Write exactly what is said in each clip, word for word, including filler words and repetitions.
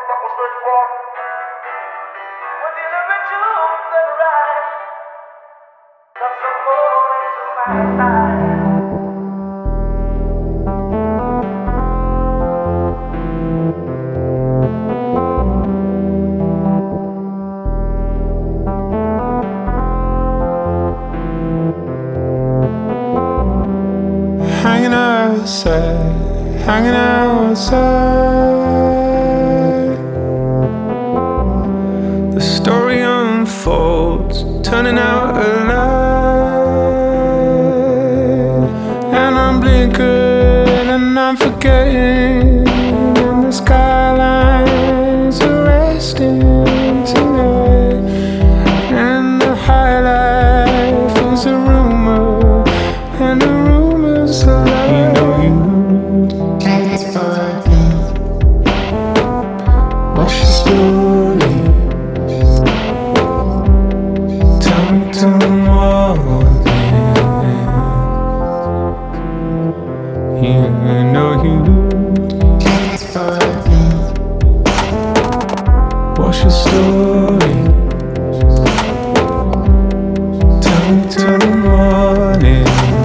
Hanging outside, hanging outside. The story unfolds, turning out alive. And I'm blinking and I'm forgetting, and the skyline is arresting tonight. And the high life is a rumor, and the rumors are like, you know you transport me. What's your story? Tell me, tell me more. You know you transport me. What's your story? Tell me till the morning.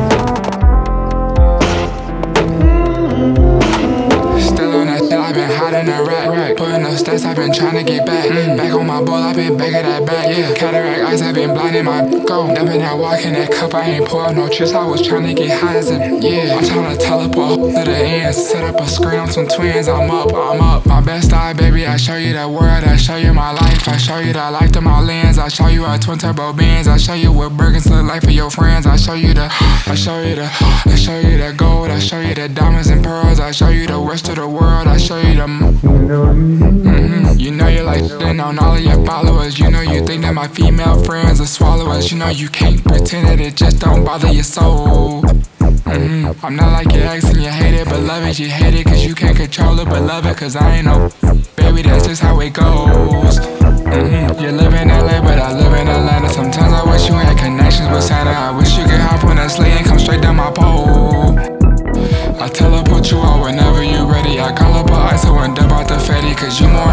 I've been hiding a rack, rack. Putting up stats, I've been trying to get back. Mm. Back on my ball, I've been back at that back. Yeah. Cataract eyes, I've been blinding my go. Dumping that walk in that cup, I ain't pour out no tricks. I was trying to get high as a yeah. I'm trying to teleport to the ends. Set up a screen on some twins. I'm up, I'm up. My best eye, baby. I show you the world. I show you my life. I show you the life through my lens. I show you our twin turbo bands. I show you what Birkins look like for your friends. I show you the, I show you the, I show you the gold. I show you the diamonds and pearls. I show you the rest of the world. I show you the. Mm-hmm. You know you like shitting on all of your followers. You know you think that my female friends are swallowers. You know you can't pretend that it just don't bother your soul. Mm-hmm. I'm not like your ex and you hate it, but love it. You hate it cause you can't control it, but love it cause I ain't no baby, that's just how it goes. Mm-hmm. You live in L A, but I live in Atlanta. Sometimes I wish you had connections with Santa. I wish you could hop on a sleigh and come straight down my pole. I teleport you out whenever you ready. I call up a I S O and dub out the fatty, cause you more